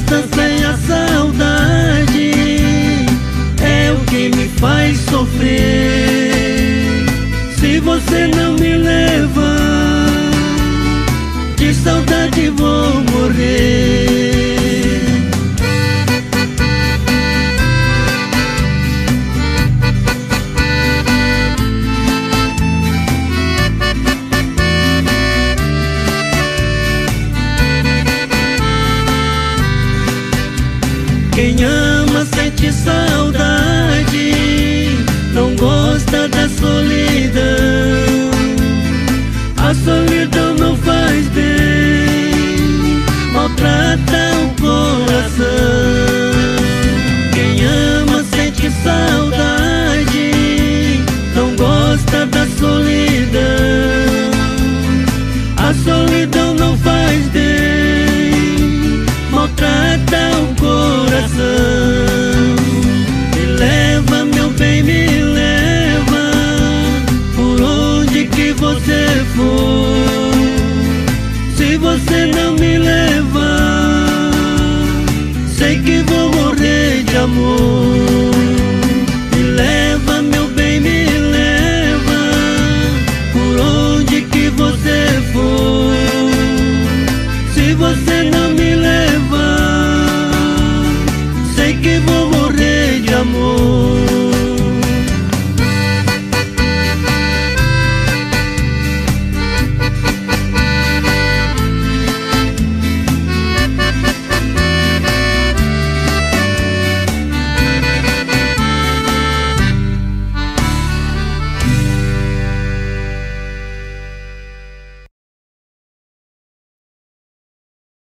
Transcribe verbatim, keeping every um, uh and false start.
distância e a saudade é o que me faz sofrer. Se você não me leva, de saudade vou morrer. Quem ama sente saudade, não gosta da solidão. A solidão não faz bem, maltrata o coração. Quem ama sente saudade, não gosta da solidão. A solidão não faz bem, maltrata o coração. Me leva, meu bem, me leva, por onde que você for. Se você não me levar, sei que vou morrer de amor.